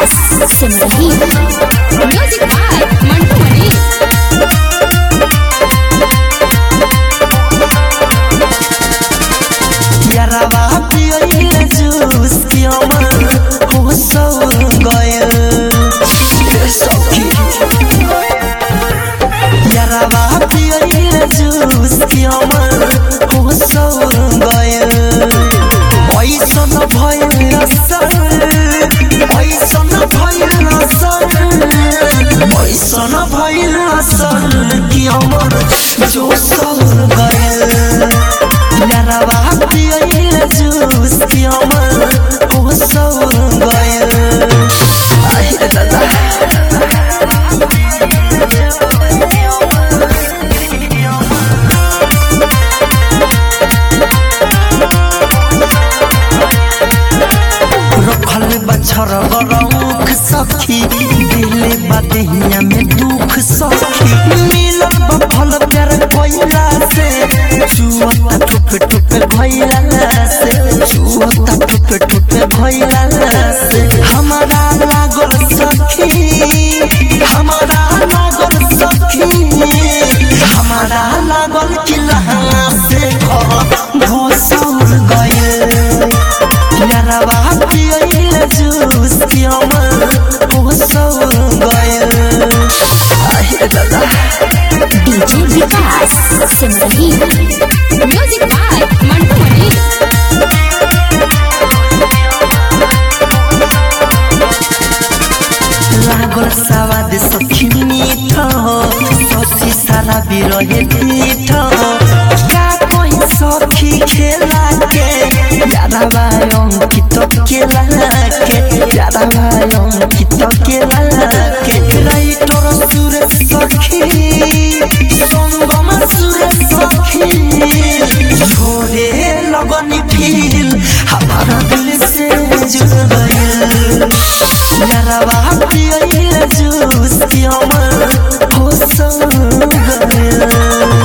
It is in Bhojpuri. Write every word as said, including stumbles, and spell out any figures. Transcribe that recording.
Vikas Simrahi music by Mantu Mani. यारवा पियल जूस पियो मन हो सो गयल सखी। यारवा पियल जूस पियो मन हो सो गयल। ऐसन भयल असर ऐसन भयल असर ऐसन भयल असर कि हमर जो सो गयल। यारवा पियल जूस पियो मन हो सो गयल। आहे दादा रखल बछर बरौख सखी दिले बदहिया में दुख सखी। मिलल बफल प्यार भइला से जुआता ठुप ठुप भइला से जुआता ठुप ठुप भइला से हमारा लागल सखी हमारा लागल सखी हमारा लागल किला से घोसौर गए। यारवा पियल जूस पियो मन हो सो गयल। आहे दादा DJ Vikas Simrahi music by Mantu Mani. लागल सवाद सखी मीठ ससी सारा बिरहे पीठ। का कोई सखी खेला के यारवा अंकित केला के यारवा अंकित केला के। राइटर सुरेश सखी संगम सुरेश सखी छोड़े लगनी फील हमारा दिल से जुड़ गयल। यारवा पियल जूस पियो मन हो सो गयल।